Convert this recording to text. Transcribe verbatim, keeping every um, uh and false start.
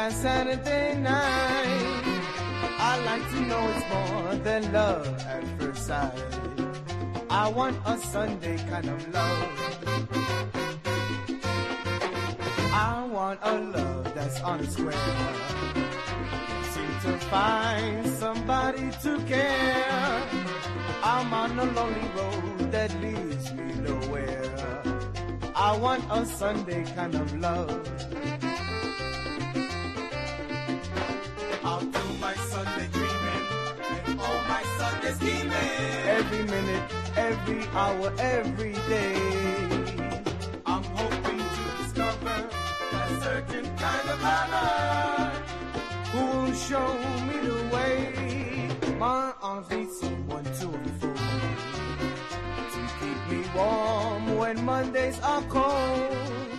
that Saturday night. I like to know it's more than love at first sight. I want a Sunday kind of love. I want a love that's on a square. Seem to find somebody to care. I'm on a lonely road that leads me nowhere. I want a Sunday kind of love. I'll do my Sunday dreaming and all my Sunday scheming. Every minute, every hour, every day. I'm hoping to discover a certain kind of lover who will show me the way. My arms need someone to unfold, to keep me warm when Mondays are cold.